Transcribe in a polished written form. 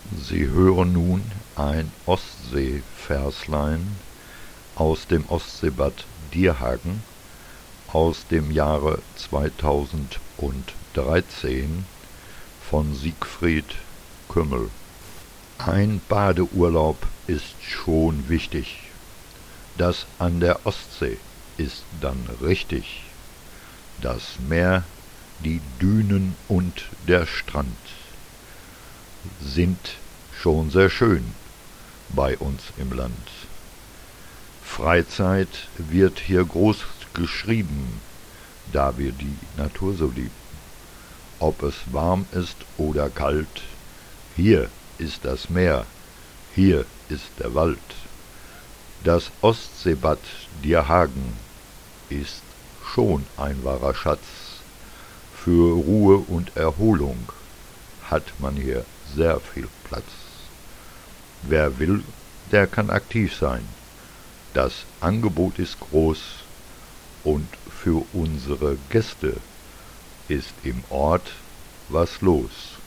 Sie hören nun ein Ostsee-Verslein aus dem Ostseebad Dierhagen aus dem Jahre 2013 von Siegfried Kümmel. Ein Badeurlaub ist schon wichtig. Das an der Ostsee ist dann richtig. Das Meer, die Dünen und der Strand sind schon sehr schön bei uns im Land. Freizeit wird hier groß geschrieben, da wir die Natur so lieben. Ob es warm ist oder kalt, hier ist das Meer, hier ist der Wald. Das Ostseebad Dierhagen ist schon ein wahrer Schatz. Für Ruhe und Erholung hat man hier sehr viel Platz. Wer will, der kann aktiv sein. Das Angebot ist groß und für unsere Gäste ist im Ort was los.